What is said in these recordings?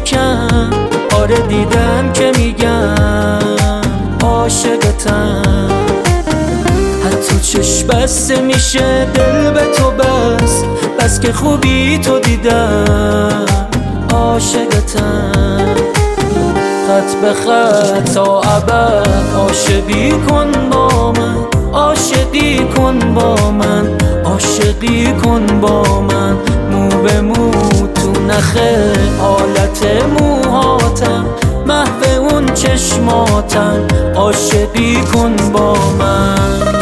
شکم. آره دیدم که میگم عاشقتم. حتی چشم بسته میشه دل به تو بس که خوبی تو دیدم عاشقتم. خط به خط تا ابد عاشقی کن با من، عاشقی کن با من، عاشقی کن با من. مو به مو تو نخه حالت موهاتم، محو اون چشماتم، عاشقی کن با من.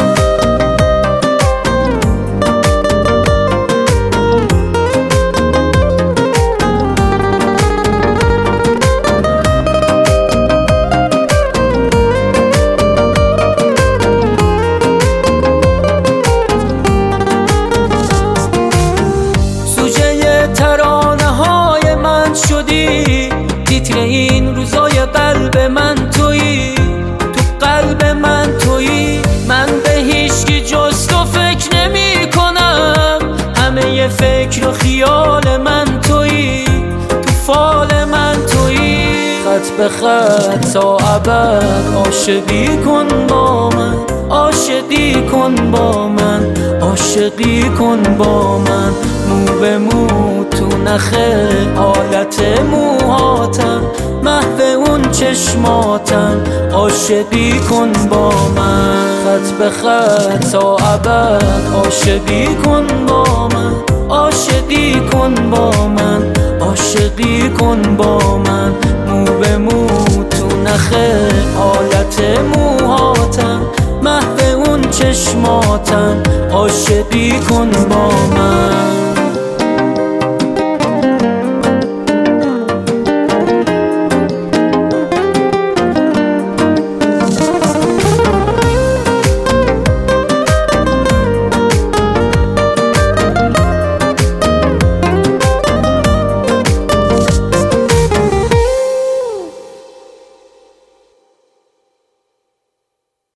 تیتر این روزای قلب من تویی، تو قلب من تویی. من به هیچکی جز تو فکر نمی کنم، همه ی فکر و خیال من تویی، تو فال من تویی. خط به خط تا ابد عاشقی کن با من، عاشقی کن با من، عاشقی کن با من. مو به مو تو نخه حالت موهاتم، محو اون چشماتم، عاشقی کن با من. خط به خط تا ابد عاشقی کن با من، عاشقی کن با من، عاشقی کن با من. مو به مو تو نخه حالت موهاتم، محو اون چشماتم، عاشقی کن با من.